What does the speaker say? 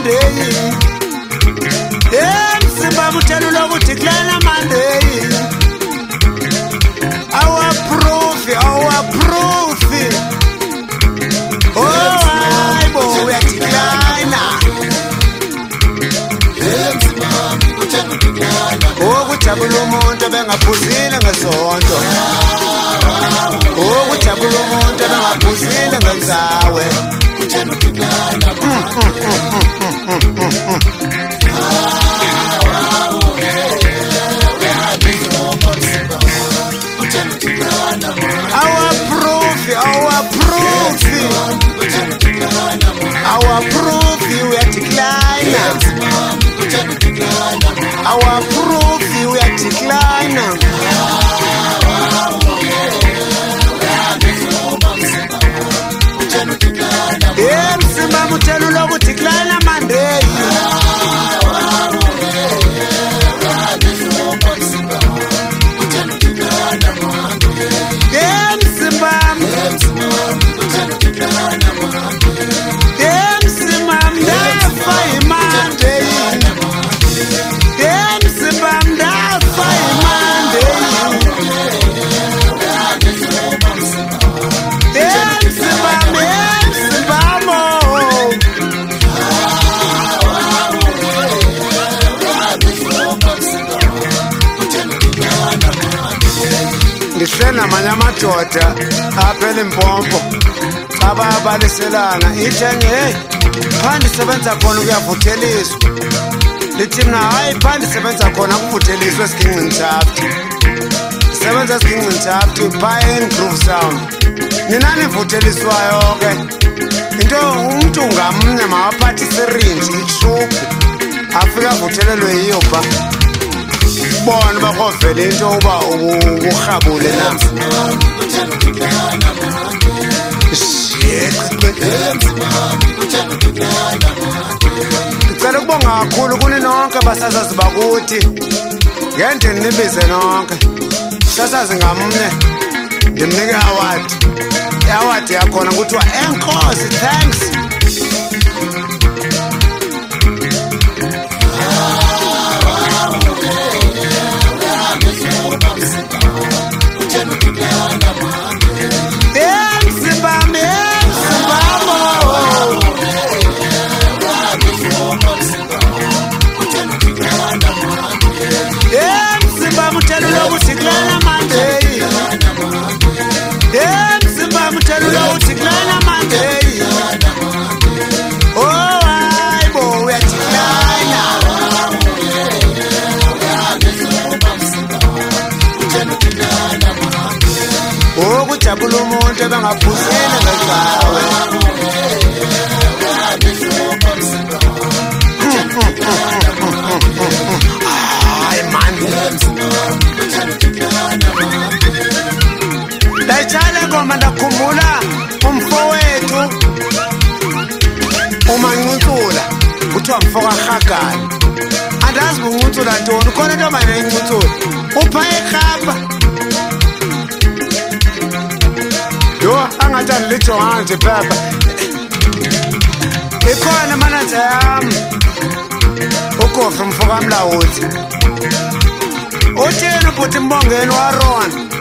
Monday. Simba mutelu loku declare Monday. Our proof. Oh, I we are decline. Oh, kujabula umuntu bengaphuzile ngesonto. Oh, kujabula umuntu bengaphuzile ngezawe. Our proof, we are declining. Our proof, we are declining. Simba mutelu loku decline Monday. Ngihlena manyamadoda apha eLimpopo ababaliselana ithenge hey phandi sebenza khona kuyavutheliswa lithi mina hayi phandi sebenza khona kuvutheliswa esigingqini Shafti sebenza esigingqini Shafti phaa Groove Sound nina nivutheliswayo ke into umuntu ngamnye mawaphatha isirinji ishubhu afika avuthelelwe yiyo ba bona bakhovela into uba urhabule na ngicela ukubonga kakhulu kuni nonke basazazi bakuthi ngendeni nibize nonke sasazi ngamnye ndimnike award yakhona kuthiwa enkosi thanks. Kujabula umuntu bengaphuzile ngezawe. Hayi man. Dayitshale ngoma ndakhumbula umfowethu uMancuncula kuthiwa mfoka Rhagala. Andazi uNcuncula ntoni khona into manje uNcuncula. Upha eKapa. Yo angathandi lijonga nje phepha ikhona manager yami uGofa Mfoka Mlawuthi utheni ubhuti Mbongeni waRona